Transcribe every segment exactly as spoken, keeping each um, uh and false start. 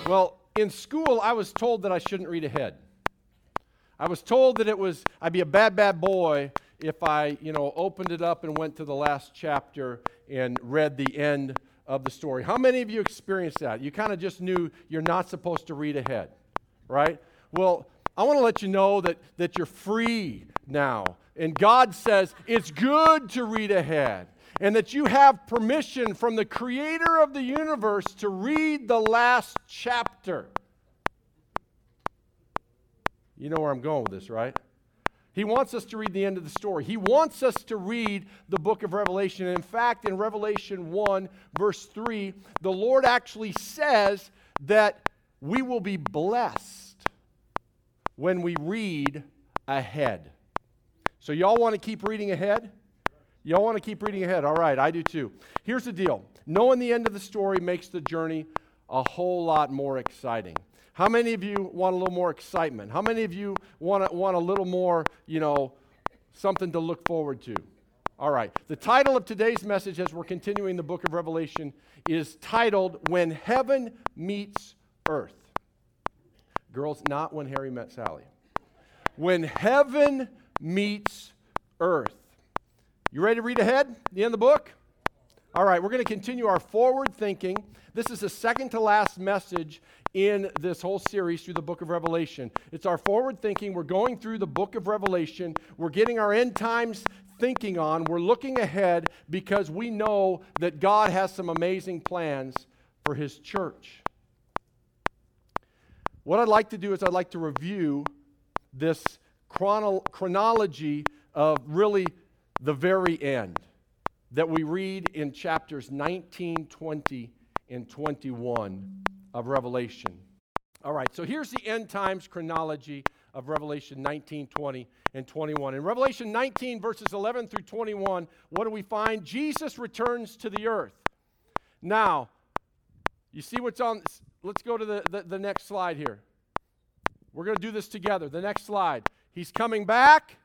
Well, in school, I was told that I shouldn't read ahead. I was told that it was, I'd be a bad, bad boy if I, you know, opened it up and went to the last chapter and read the end of the story. How many of you experienced that? You kind of just knew you're not supposed to read ahead, right? Well, I want to let you know that, that you're free now. And God says it's good to read ahead. And that you have permission from the creator of the universe to read the last chapter. You know where I'm going with this, right? He wants us to read the end of the story. He wants us to read the book of Revelation. And in fact, in Revelation one, verse three, the Lord actually says that we will be blessed when we read ahead. So y'all want to keep reading ahead? Y'all want to keep reading ahead? All right, I do too. Here's the deal. Knowing the end of the story makes the journey a whole lot more exciting. How many of you want a little more excitement? How many of you want to, want a little more, you know, something to look forward to? All right. The title of today's message as we're continuing the book of Revelation is titled, When Heaven Meets Earth. Girls, not When Harry Met Sally. When Heaven Meets Earth. You ready to read ahead? The end of the book? All right, we're going to continue our forward thinking. This is the second to last message in this whole series through the book of Revelation. It's our forward thinking. We're going through the book of Revelation. We're getting our end times thinking on. We're looking ahead because we know that God has some amazing plans for His church. What I'd like to do is I'd like to review this chrono- chronology of really the very end that we read in chapters nineteen, twenty, and twenty-one of Revelation. All right, so here's the end times chronology of Revelation nineteen, twenty, and twenty-one. In Revelation nineteen, verses eleven through twenty-one, what do we find? Jesus returns to the earth. Now, you see what's on, let's go to the, the, the next slide here. We're going to do this together. The next slide. He's coming back.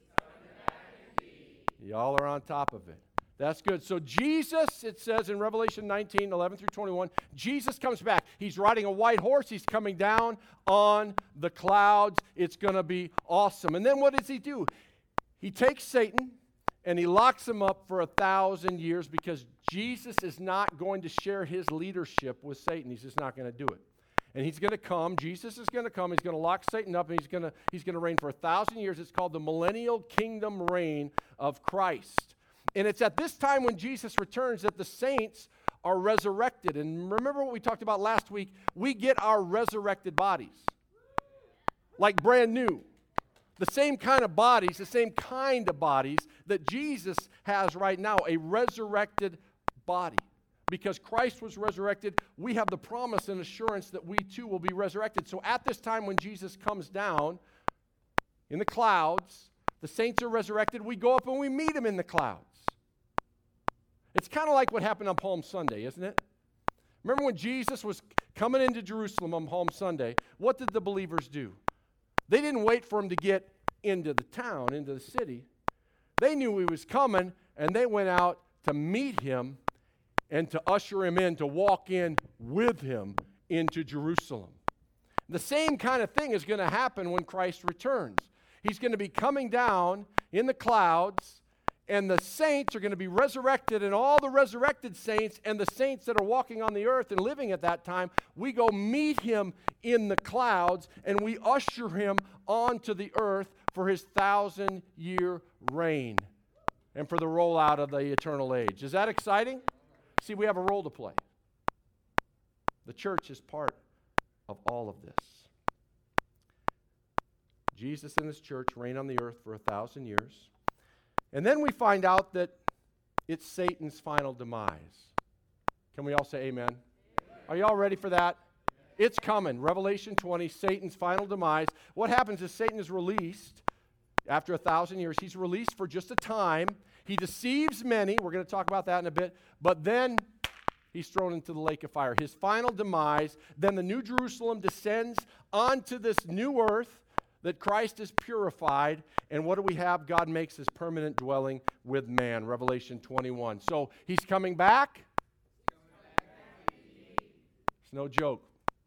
Y'all are on top of it. That's good. So Jesus, it says in Revelation nineteen, eleven through twenty-one, Jesus comes back. He's riding a white horse. He's coming down on the clouds. It's going to be awesome. And then what does he do? He takes Satan and he locks him up for a thousand years because Jesus is not going to share his leadership with Satan. He's just not going to do it. And he's going to come. Jesus is going to come. He's going to lock Satan up, and he's going to he's going to reign for a thousand years. It's called the millennial kingdom reign of Christ. And it's at this time when Jesus returns that the saints are resurrected. And remember what we talked about last week? We get our resurrected bodies, like brand new. The same kind of bodies, the same kind of bodies that Jesus has right now, a resurrected body. Because Christ was resurrected, we have the promise and assurance that we too will be resurrected. So at this time when Jesus comes down in the clouds, the saints are resurrected, we go up and we meet him in the clouds. It's kind of like what happened on Palm Sunday, isn't it? Remember when Jesus was coming into Jerusalem on Palm Sunday, what did the believers do? They didn't wait for him to get into the town, into the city. They knew he was coming, and they went out to meet him and to usher him in, to walk in with him into Jerusalem. The same kind of thing is going to happen when Christ returns. He's going to be coming down in the clouds, and the saints are going to be resurrected, and all the resurrected saints and the saints that are walking on the earth and living at that time, we go meet him in the clouds, and we usher him onto the earth for his thousand-year reign and for the rollout of the eternal age. Is that exciting? See, we have a role to play. The church is part of all of this. Jesus and his church reign on the earth for a thousand years. And then we find out that it's Satan's final demise. Can we all say amen? Amen. Are y'all ready for that? It's coming. Revelation twenty, Satan's final demise. What happens is Satan is released after a thousand years. He's released for just a time. He deceives many. We're going to talk about that in a bit. But then he's thrown into the lake of fire. His final demise. Then the New Jerusalem descends onto this new earth that Christ is purified. And what do we have? God makes his permanent dwelling with man. Revelation twenty-one. So he's coming back. It's no joke.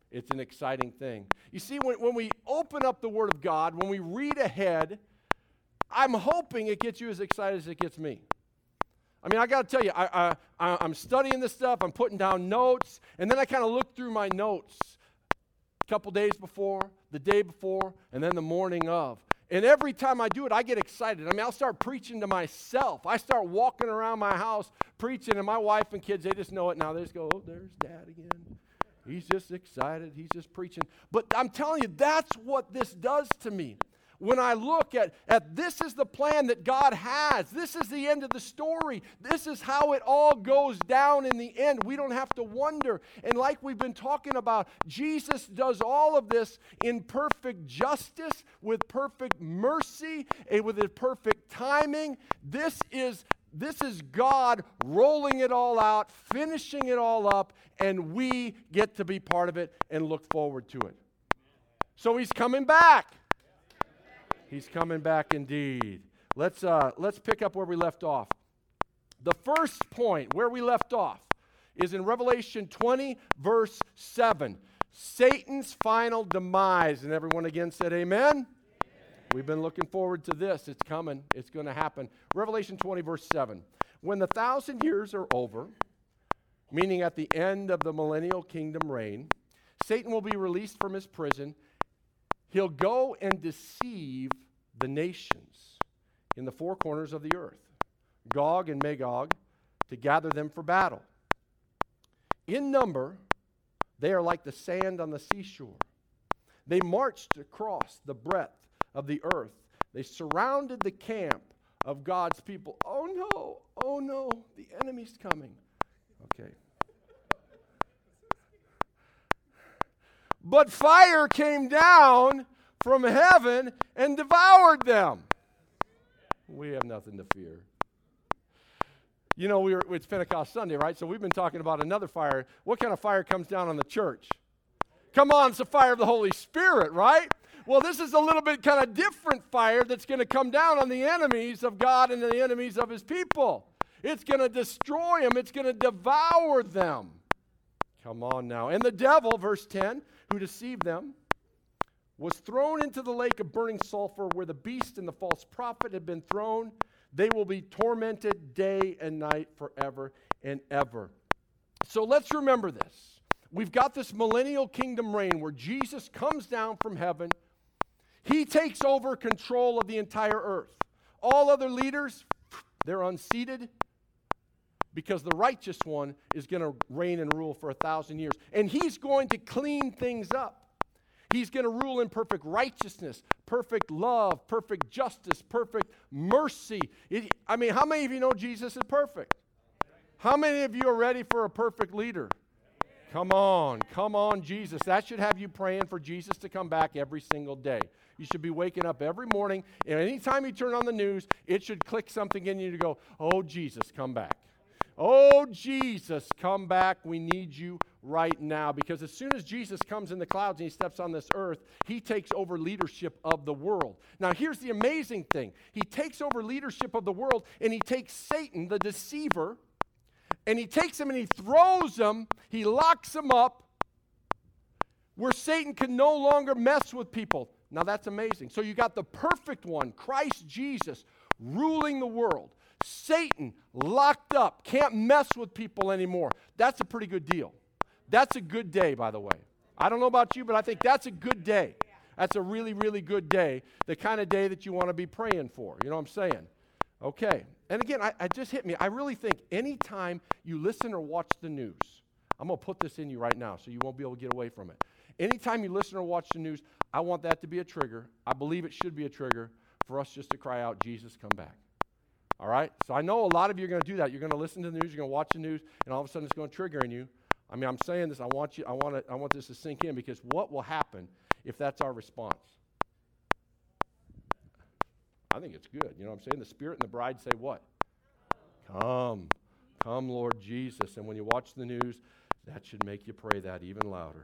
It's an exciting thing. You see, when, when we open up the Word of God, when we read ahead, I'm hoping it gets you as excited as it gets me. I mean, I got to tell you, I, I, I'm studying this stuff, I'm putting down notes, and then I kind of look through my notes a couple days before, the day before, and then the morning of. And every time I do it, I get excited. I mean, I'll start preaching to myself. I start walking around my house preaching, and my wife and kids, they just know it now. They just go, oh, there's Dad again. He's just excited. He's just preaching. But I'm telling you, that's what this does to me. When I look at, at this is the plan that God has. This is the end of the story. This is how it all goes down in the end. We don't have to wonder. And like we've been talking about, Jesus does all of this in perfect justice, with perfect mercy, and with his perfect timing. This is This is God rolling it all out, finishing it all up, and we get to be part of it and look forward to it. So he's coming back. He's coming back indeed. Let's, uh, let's pick up where we left off. The first point, where we left off, is in Revelation twenty, verse seven. Satan's final demise. And everyone again said amen? Amen. We've been looking forward to this. It's coming. It's going to happen. Revelation twenty, verse seven. When the thousand years are over, meaning at the end of the millennial kingdom reign, Satan will be released from his prison. He'll go and deceive the nations in the four corners of the earth, Gog and Magog, to gather them for battle. In number, they are like the sand on the seashore. They marched across the breadth of the earth. They surrounded the camp of God's people. Oh no, oh no, the enemy's coming. Okay. But fire came down from heaven and devoured them. We have nothing to fear. You know, we were, it's Pentecost Sunday, right? So we've been talking about another fire. What kind of fire comes down on the church? Come on, it's the fire of the Holy Spirit, right? Well, this is a little bit kind of different fire that's going to come down on the enemies of God and the enemies of his people. It's going to destroy them. It's going to devour them. Come on now. And the devil, verse ten, who deceived them, was thrown into the lake of burning sulfur where the beast and the false prophet had been thrown. They will be tormented day and night forever and ever. So let's remember this. We've got this millennial kingdom reign where Jesus comes down from heaven. He takes over control of the entire earth. All other leaders, they're unseated because the righteous one is going to reign and rule for a thousand years. And he's going to clean things up. He's going to rule in perfect righteousness, perfect love, perfect justice, perfect mercy. It, I mean, how many of you know Jesus is perfect? How many of you are ready for a perfect leader? Come on, come on, Jesus. That should have you praying for Jesus to come back every single day. You should be waking up every morning, and anytime you turn on the news, it should click something in you to go, oh, Jesus, come back. Oh, Jesus, come back. We need you right now. Because as soon as Jesus comes in the clouds and he steps on this earth, he takes over leadership of the world. Now, here's the amazing thing. He takes over leadership of the world, and he takes Satan, the deceiver, and he takes him and he throws him, he locks him up, where Satan can no longer mess with people. Now, that's amazing. So you got the perfect one, Christ Jesus, ruling the world. Satan locked up, can't mess with people anymore. That's a pretty good deal. That's a good day, by the way. I don't know about you, but I think that's a good day. That's a really, really good day, the kind of day that you want to be praying for. You know what I'm saying? Okay. And again, I, I just hit me. I really think anytime you listen or watch the news, I'm going to put this in you right now so you won't be able to get away from it. Anytime you listen or watch the news, I want that to be a trigger. I believe it should be a trigger for us just to cry out, Jesus, come back. All right? So I know a lot of you are going to do that. You're going to listen to the news, you're going to watch the news, and all of a sudden it's going to trigger in you. I mean, I'm saying this, I want you, I want to, I want this to sink in, because what will happen if that's our response? I think it's good. You know what I'm saying? The Spirit and the bride say what? Come. Come, Lord Jesus. And when you watch the news, that should make you pray that even louder.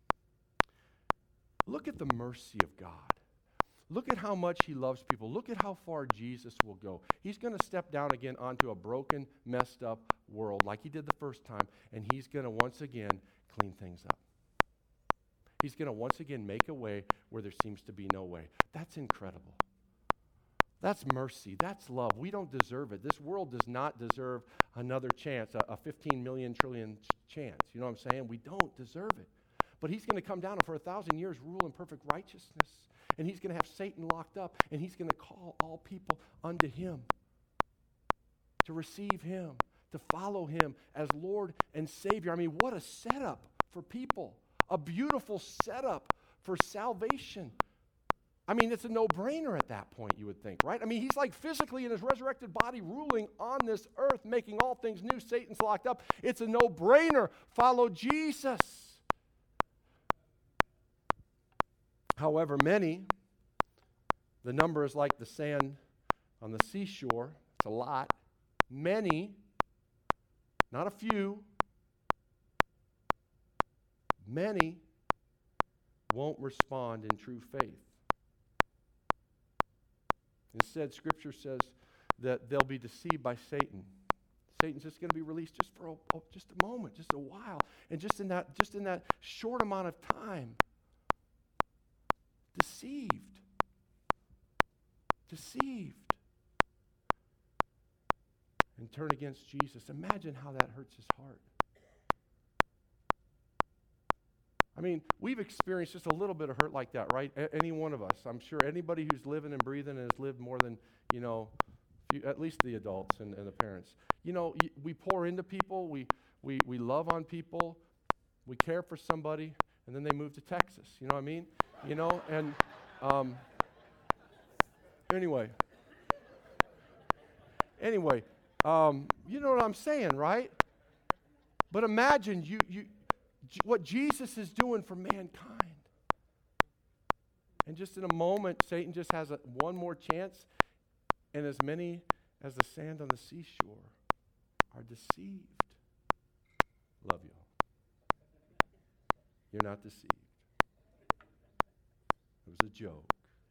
Look at the mercy of God. Look at how much he loves people. Look at how far Jesus will go. He's going to step down again onto a broken, messed up world like he did the first time, and he's going to once again clean things up. He's going to once again make a way where there seems to be no way. That's incredible. That's mercy. That's love. We don't deserve it. This world does not deserve another chance, a, a fifteen million trillion ch- chance. You know what I'm saying? We don't deserve it. But he's going to come down and for a thousand years rule in perfect righteousness. And he's going to have Satan locked up. And he's going to call all people unto him, to receive him, to follow him as Lord and Savior. I mean, what a setup for people. A beautiful setup for salvation. I mean, it's a no-brainer at that point, you would think, right? I mean, he's like physically in his resurrected body ruling on this earth, making all things new. Satan's locked up. It's a no-brainer. Follow Jesus. However, many, the number is like the sand on the seashore. It's a lot. Many, not a few, many won't respond in true faith. Instead, Scripture says that they'll be deceived by Satan. Satan's just going to be released just for a, oh, just a moment, just a while, and just in that just in that short amount of time, deceived, deceived, and turn against Jesus. Imagine how that hurts his heart. I mean, we've experienced just a little bit of hurt like that, right? A- any one of us. I'm sure anybody who's living and breathing and has lived more than, you know, few, at least the adults and, and the parents. You know, y- we pour into people, we, we, we love on people, we care for somebody, and then they move to Texas. You know what I mean? You know, and um, anyway. Anyway, um, you know what I'm saying, right? But imagine you you. what Jesus is doing for mankind. And just in a moment, Satan just has a, one more chance, and as many as the sand on the seashore are deceived. Love you. You're not deceived. It was a joke.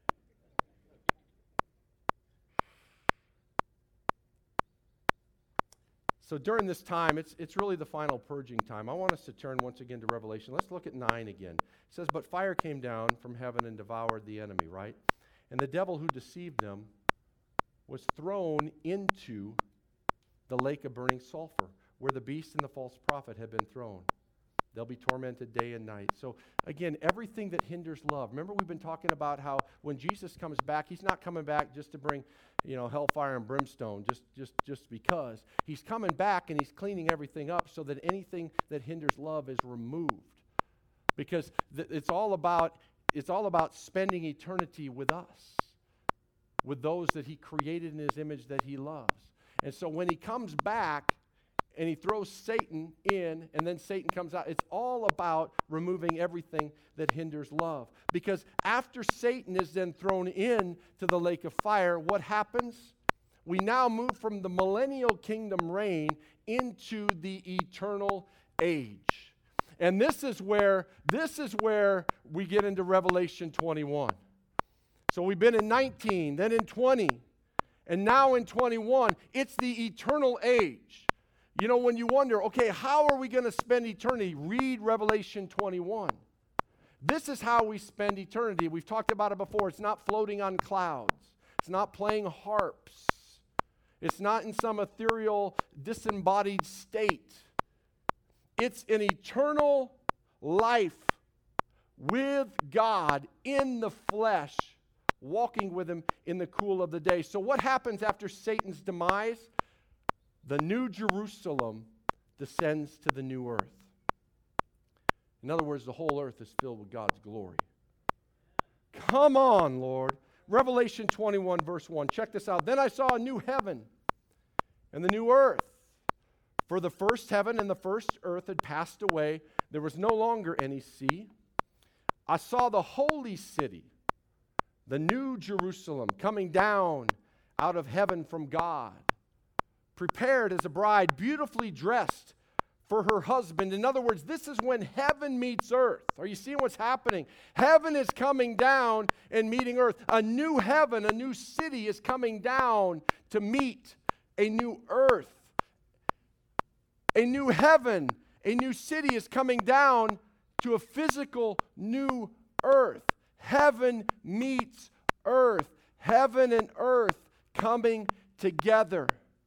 So during this time, it's it's really the final purging time. I want us to turn once again to Revelation. Let's look at nine again. It says, but fire came down from heaven and devoured the enemy, right? And the devil who deceived them was thrown into the lake of burning sulfur, where the beast and the false prophet had been thrown. They'll be tormented day and night. So again, everything that hinders love. Remember, we've been talking about how when Jesus comes back, he's not coming back just to bring, you know, hellfire and brimstone, just just just because. He's coming back and he's cleaning everything up so that anything that hinders love is removed. Because th- it's all about it's all about spending eternity with us, with those that he created in his image that he loves. And so when he comes back, and he throws Satan in, and then Satan comes out. It's all about removing everything that hinders love. Because after Satan is then thrown in to the lake of fire, what happens? We now move from the millennial kingdom reign into the eternal age. And this is where this is where we get into Revelation twenty-one. So we've been in nineteen, then in twenty, and now in twenty-one. It's the eternal age. You know, when you wonder, okay, how are we going to spend eternity? Read Revelation twenty-one. This is how we spend eternity. We've talked about it before. It's not floating on clouds. It's not playing harps. It's not in some ethereal, disembodied state. It's an eternal life with God in the flesh, walking with him in the cool of the day. So what happens after Satan's demise? The new Jerusalem descends to the new earth. In other words, the whole earth is filled with God's glory. Come on, Lord. Revelation twenty-one, verse one. Check this out. Then I saw a new heaven and the new earth. For the first heaven and the first earth had passed away. There was no longer any sea. I saw the holy city, the new Jerusalem, coming down out of heaven from God, prepared as a bride, beautifully dressed for her husband. In other words, this is when heaven meets earth. Are you seeing what's happening? Heaven is coming down and meeting earth. A new heaven, a new city is coming down to meet a new earth. A new heaven, a new city is coming down to a physical new earth. Heaven meets earth. Heaven and earth coming together.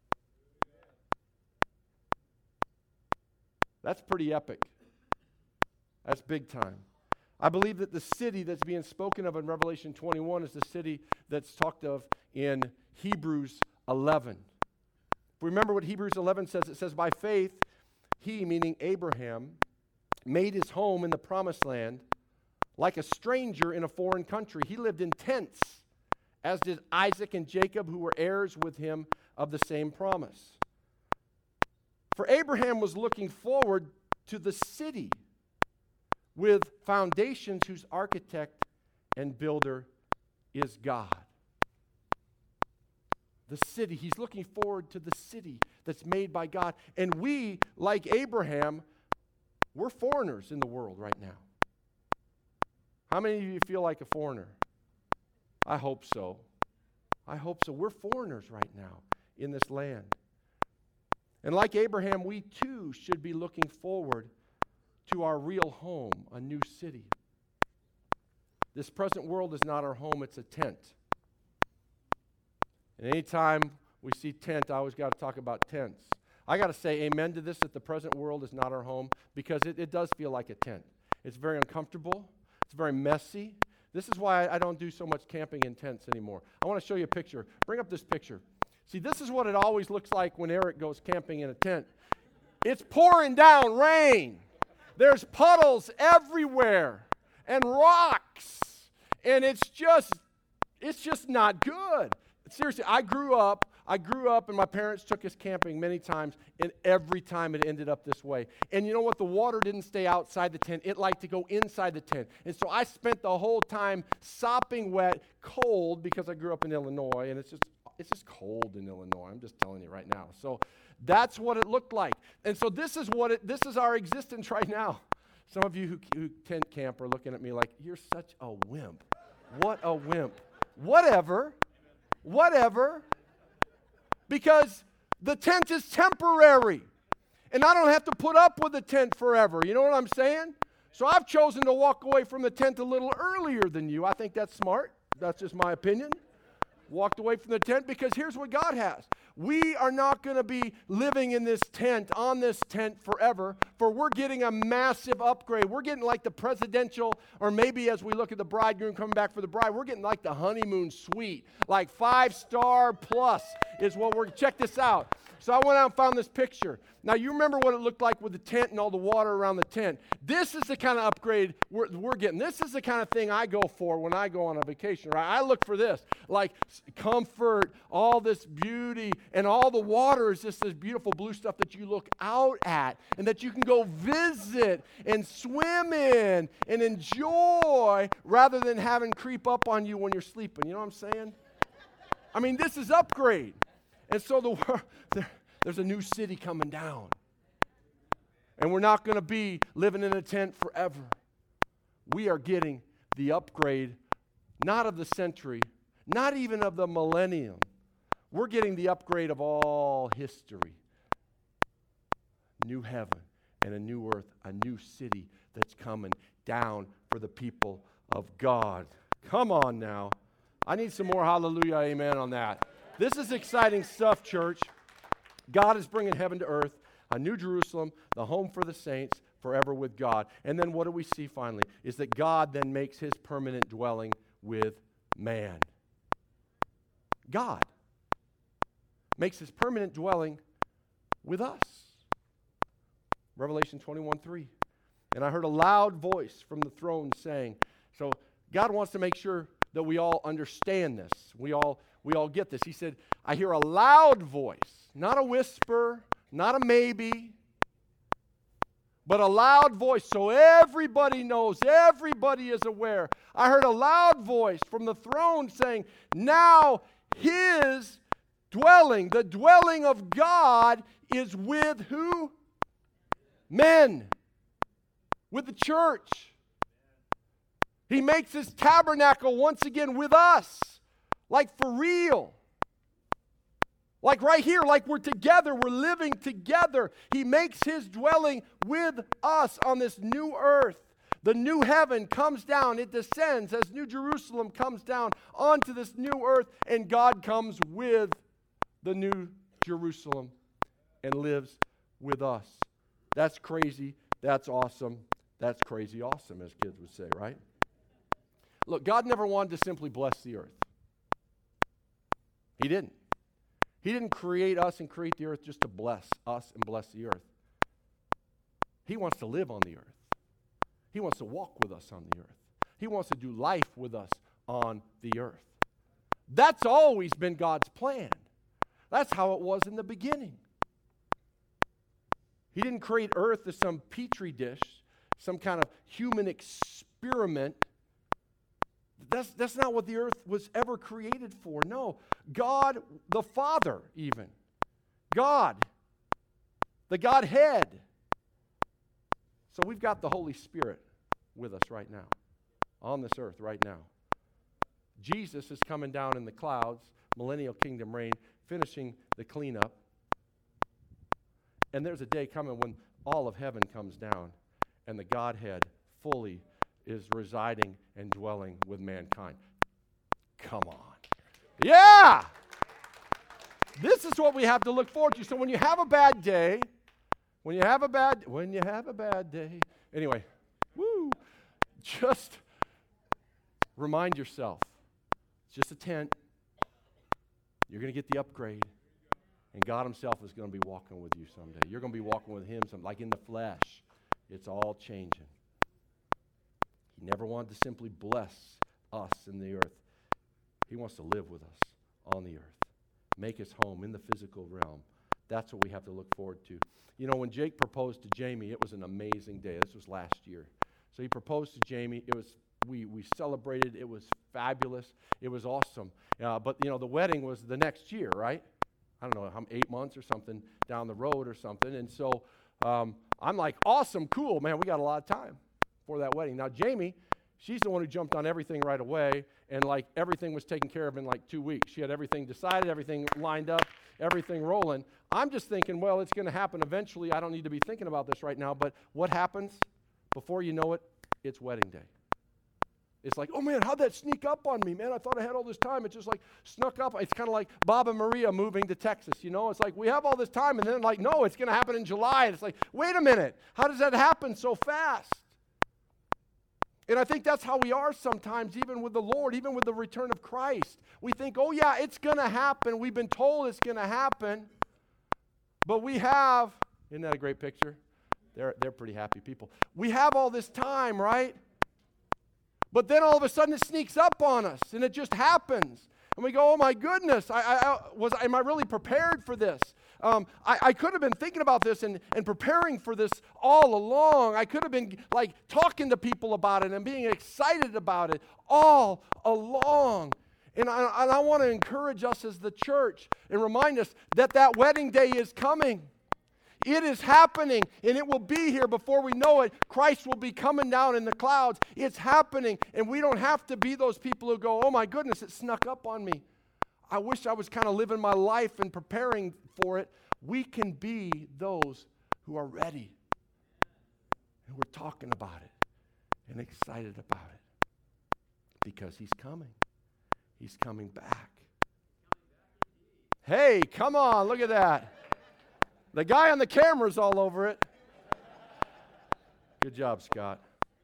That's pretty epic. That's big time. I believe that the city that's being spoken of in Revelation twenty-one is the city that's talked of in Hebrews eleven. Remember what Hebrews eleven says. It says, by faith, he, meaning Abraham, made his home in the promised land like a stranger in a foreign country. He lived in tents, as did Isaac and Jacob, who were heirs with him of the same promise. For Abraham was looking forward to the city with foundations whose architect and builder is God. The city. He's looking forward to the city that's made by God. And we, like Abraham, we're foreigners in the world right now. How many of you feel like a foreigner? I hope so. I hope so. We're foreigners right now in this land. And like Abraham, we too should be looking forward to our real home, a new city. This present world is not our home, it's a tent. And anytime we see tent, I always got to talk about tents. I got to say amen to this, that the present world is not our home, because it, it does feel like a tent. It's very uncomfortable. It's very messy. This is why I don't do so much camping in tents anymore. I want to show you a picture. Bring up this picture. See, this is what it always looks like when Eric goes camping in a tent. It's pouring down rain. There's puddles everywhere and rocks. And it's just, it's just not good. Seriously, I grew up, I grew up and my parents took us camping many times, and every time it ended up this way. And you know what? The water didn't stay outside the tent. It liked to go inside the tent. And so I spent the whole time sopping wet, cold, because I grew up in Illinois, and it's just, it's just cold in Illinois. I'm just telling you right now. So that's what it looked like. And so this is what it, this is our existence right now. Some of you who, who tent camp are looking at me like, you're such a wimp. What a wimp. Whatever. Whatever. Because the tent is temporary. And I don't have to put up with the tent forever. You know what I'm saying? So I've chosen to walk away from the tent a little earlier than you. I think that's smart. That's just my opinion. Walked away from the tent because here's what God has. We are not going to be living in this tent, on this tent forever, for we're getting a massive upgrade. We're getting like the presidential, or maybe as we look at the bridegroom coming back for the bride, we're getting like the honeymoon suite, like five star plus is what we're, check this out. So I went out and found this picture. Now, you remember what it looked like with the tent and all the water around the tent. This is the kind of upgrade we're, we're getting. This is the kind of thing I go for when I go on a vacation, right? I look for this, like comfort, all this beauty, and all the water is just this beautiful blue stuff that you look out at and that you can go visit and swim in and enjoy rather than having creep up on you when you're sleeping. You know what I'm saying? I mean, this is upgrade. And so the there, there's a new city coming down. And we're not going to be living in a tent forever. We are getting the upgrade, not of the century, not even of the millennium. We're getting the upgrade of all history. New heaven and a new earth, a new city that's coming down for the people of God. Come on now. I need some more hallelujah, amen on that. This is exciting stuff, church. God is bringing heaven to earth, a new Jerusalem, the home for the saints, forever with God. And then what do we see finally? Is that God then makes his permanent dwelling with man. God makes his permanent dwelling with us. Revelation twenty-one three. And I heard a loud voice from the throne saying, so God wants to make sure that we all understand this. We all we all get this. He said, I hear a loud voice, not a whisper, not a maybe, but a loud voice so everybody knows, everybody is aware. I heard a loud voice from the throne saying, now his dwelling, the dwelling of God is with who? Men. With the church. He makes his tabernacle once again with us. Like for real. Like right here, like we're together, we're living together. He makes his dwelling with us on this new earth. The new heaven comes down. It descends as New Jerusalem comes down onto this new earth, and God comes with the new Jerusalem and lives with us. That's crazy. That's awesome. That's crazy awesome, as kids would say, right? Look, God never wanted to simply bless the earth. He didn't. He didn't create us and create the earth just to bless us and bless the earth. He wants to live on the earth. He wants to walk with us on the earth. He wants to do life with us on the earth. That's always been God's plan. That's how it was in the beginning. He didn't create earth as some petri dish, some kind of human experiment. That's, that's not what the earth was ever created for. No. God, the Father, even. God, the Godhead. So we've got the Holy Spirit with us right now, on this earth right now. Jesus is coming down in the clouds, millennial kingdom reign, finishing the cleanup. And there's a day coming when all of heaven comes down and the Godhead fully is residing and dwelling with mankind. Come on. Yeah! This is what we have to look forward to. So when you have a bad day, when you have a bad, when you have a bad day, anyway, woo, just remind yourself, it's just a tent. You're going to get the upgrade. And God himself is going to be walking with you someday. You're going to be walking with him, some, like in the flesh. It's all changing. He never wanted to simply bless us in the earth. He wants to live with us on the earth. Make his home in the physical realm. That's what we have to look forward to. You know, when Jake proposed to Jamie, it was an amazing day. This was last year. So he proposed to Jamie. It was we we celebrated. It was fabulous. It was awesome. Uh, but, you know, the wedding was the next year, right? I don't know, how eight months or something down the road or something. And so um, I'm like, awesome, cool, man, we got a lot of time for that wedding. Now, Jamie, she's the one who jumped on everything right away, and like everything was taken care of in like two weeks. She had everything decided, everything lined up, everything rolling. I'm just thinking, well, it's going to happen eventually. I don't need to be thinking about this right now. But what happens? Before you know it, it's wedding day. It's like, oh, man, how'd that sneak up on me, man? I thought I had all this time. It just, like, snuck up. It's kind of like Bob and Maria moving to Texas, you know? It's like, we have all this time, and then, like, no, it's going to happen in July. And it's like, wait a minute. How does that happen so fast? And I think that's how we are sometimes, even with the Lord, even with the return of Christ. We think, oh, yeah, it's going to happen. We've been told it's going to happen. But we have, isn't that a great picture? They're, they're pretty happy people. We have all this time, right? But then all of a sudden it sneaks up on us, and it just happens. And we go, oh my goodness, I, I, was, am I really prepared for this? Um, I, I could have been thinking about this and, and preparing for this all along. I could have been like talking to people about it and being excited about it all along. And I, and I want to encourage us as the church and remind us that that wedding day is coming. It is happening, and it will be here before we know it. Christ will be coming down in the clouds. It's happening, and we don't have to be those people who go, oh, my goodness, it snuck up on me. I wish I was kind of living my life and preparing for it. We can be those who are ready, and we're talking about it and excited about it because he's coming. He's coming back. Hey, come on, look at that. The guy on the camera's all over it. Good job, Scott.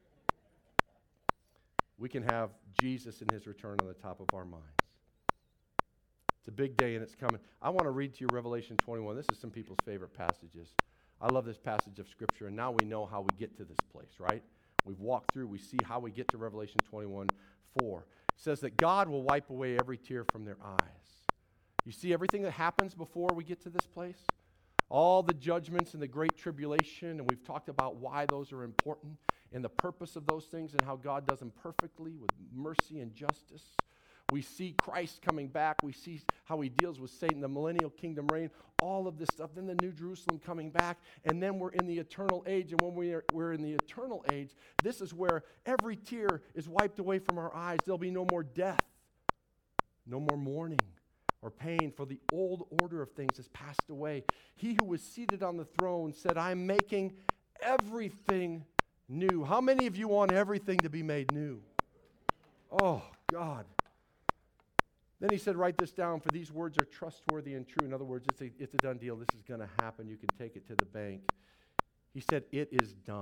We can have Jesus and his return on the top of our minds. It's a big day and it's coming. I want to read to you Revelation twenty-one. This is some people's favorite passages. I love this passage of Scripture, and now we know how we get to this place, right? We've walked through. We see how we get to Revelation twenty-one four. It says that God will wipe away every tear from their eyes. You see everything that happens before we get to this place? All the judgments and the great tribulation, and we've talked about why those are important and the purpose of those things and how God does them perfectly with mercy and justice. We see Christ coming back. We see how he deals with Satan, the millennial kingdom reign, all of this stuff. Then the New Jerusalem coming back, and then we're in the eternal age. And when we are, we're in the eternal age, this is where every tear is wiped away from our eyes. There'll be no more death, no more mourning or pain, for the old order of things has passed away. He who was seated on the throne said, I'm making everything new. How many of you want everything to be made new? Oh, God. Then he said, write this down, for these words are trustworthy and true. In other words, it's a, it's a done deal. This is going to happen. You can take it to the bank. He said, it is done.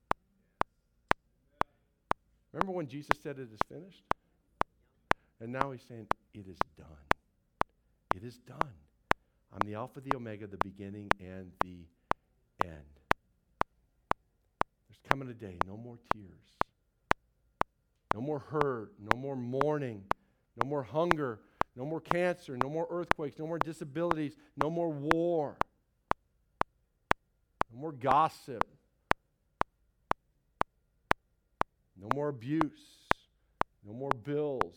Remember when Jesus said it is finished? And now he's saying, it is done. It is done. I'm the Alpha, the Omega, the beginning and the end. There's coming a day, no more tears. No more hurt, no more mourning, no more hunger, no more cancer, no more earthquakes, no more disabilities, no more war, no more gossip, no more abuse, no more bills,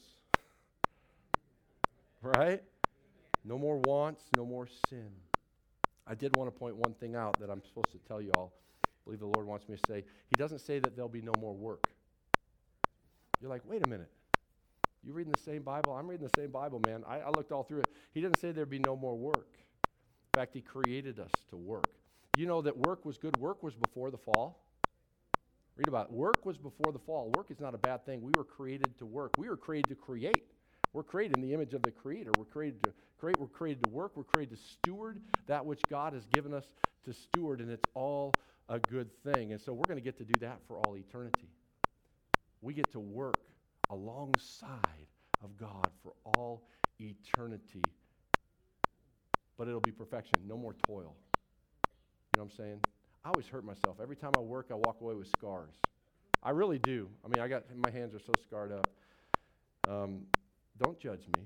right? No more wants, no more sin. I did want to point one thing out that I'm supposed to tell you all. I believe the Lord wants me to say. He doesn't say that there'll be no more work. You're like, wait a minute. You reading the same Bible? I'm reading the same Bible, man. I, I looked all through it. He didn't say there'd be no more work. In fact, he created us to work. You know that work was good. Work was before the fall. Read about it. Work was before the fall. Work is not a bad thing. We were created to work. We were created to create. We're created in the image of the Creator. We're created to create. We're created to work. We're created to steward that which God has given us to steward, and it's all a good thing. And so we're going to get to do that for all eternity. We get to work alongside of God for all eternity. But it'll be perfection. No more toil. You know what I'm saying? I always hurt myself. Every time I work, I walk away with scars. I really do. I mean, I got my hands are so scarred up. Um, don't judge me.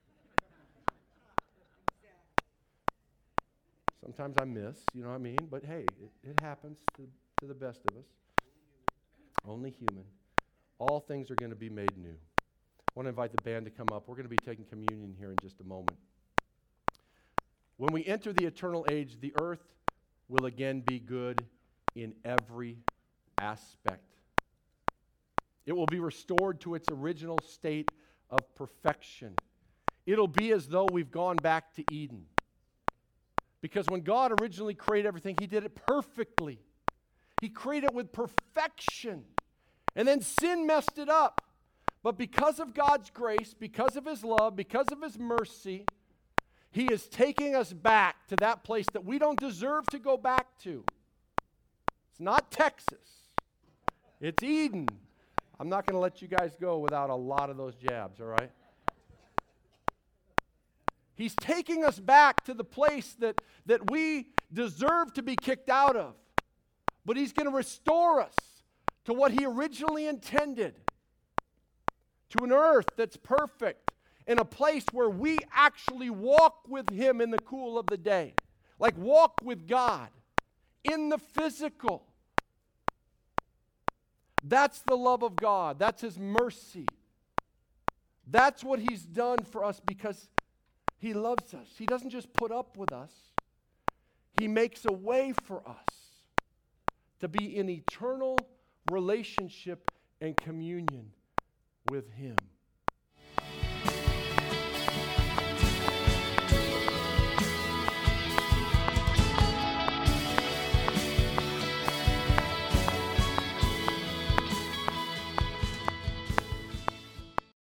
Sometimes I miss, you know what I mean? But hey, it, it happens to, to the best of us. Only human. All things are going to be made new. I want to invite the band to come up. We're going to be taking communion here in just a moment. When we enter the eternal age, the earth will again be good in every aspect. It will be restored to its original state of perfection. It'll be as though we've gone back to Eden. Because when God originally created everything, He did it perfectly. He created it with perfection. And then sin messed it up. But because of God's grace, because of His love, because of His mercy, He is taking us back to that place that we don't deserve to go back to. It's not Texas. It's Eden. I'm not going to let you guys go without a lot of those jabs, all right? He's taking us back to the place that, that we deserve to be kicked out of. But He's going to restore us to what He originally intended. To an earth that's perfect. In a place where we actually walk with Him in the cool of the day. Like walk with God. In the physical. That's the love of God. That's His mercy. That's what He's done for us because He loves us. He doesn't just put up with us. He makes a way for us to be in eternal relationship and communion with Him.